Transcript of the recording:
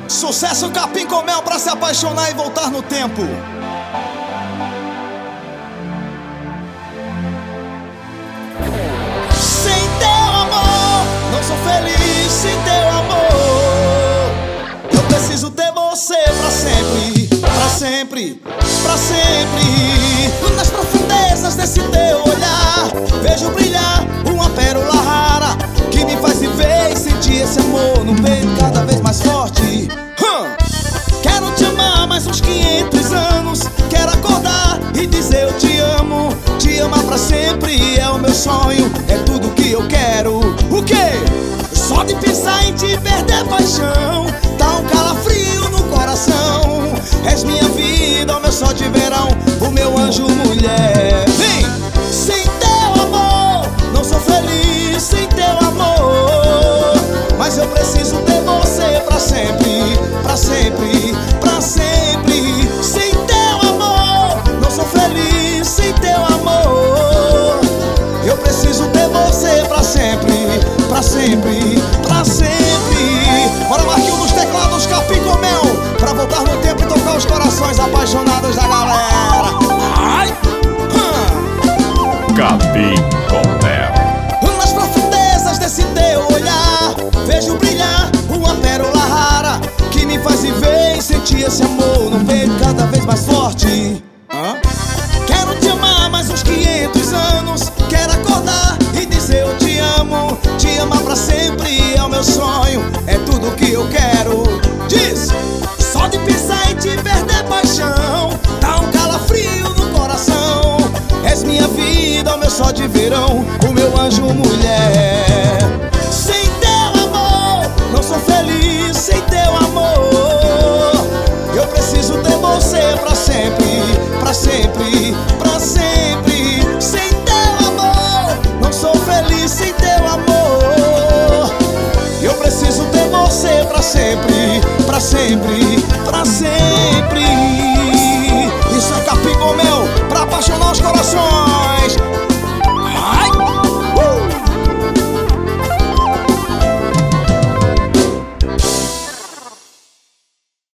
Sucesso Capim com Mel pra se apaixonar e voltar no tempo. Sem teu amor, não sou feliz sem teu amor. Eu preciso ter você pra sempre, pra sempre, pra sempre. Nas profundezas desse teu olhar, vejo brilhar uma pérola rara que me faz viver e sentir esse amor no peito cada vez mais forte. Quero te amar mais uns 500 anos. Quero acordar e dizer eu te amo. Te amar pra sempre é o meu sonho, é tudo que eu quero. O quê? Só de pensar em te perder paixão dá um calafrio no coração. És minha vida, o meu sol de verão, o meu anjo mulher. Vem! Sem teu amor, não sou feliz sem teu amor. Mas eu preciso ter você pra sempre, pra sempre, pra sempre. Sem teu amor, não sou feliz sem teu amor. Eu preciso ter você pra sempre, pra sempre, pra sempre. Bora, Marquinhos dos teclados, Capim com Mel, pra voltar no tempo e tocar os corações apaixonados da galera. Ai! Capim com Mel. Nas profundezas desse teu olhar, vejo brilhar uma pérola rara que me faz viver e sentir esse amor no peito cada vez mais forte. Quero te amar mais uns 500 anos. Quero acordar e dizer eu te amo. Te amar pra sempre é o meu sonho, é tudo que eu quero. Diz! Só de pensar em te perder paixão dá um calafrio no coração. És minha vida, o meu sol de verão, o meu anjo mulher. Sem teu amor, não sou feliz sem teu amor. Eu preciso ter você pra sempre, pra sempre, pra sempre. Sem teu amor, não sou feliz sem teu amor. Eu preciso ter você pra sempre, pra sempre, pra sempre.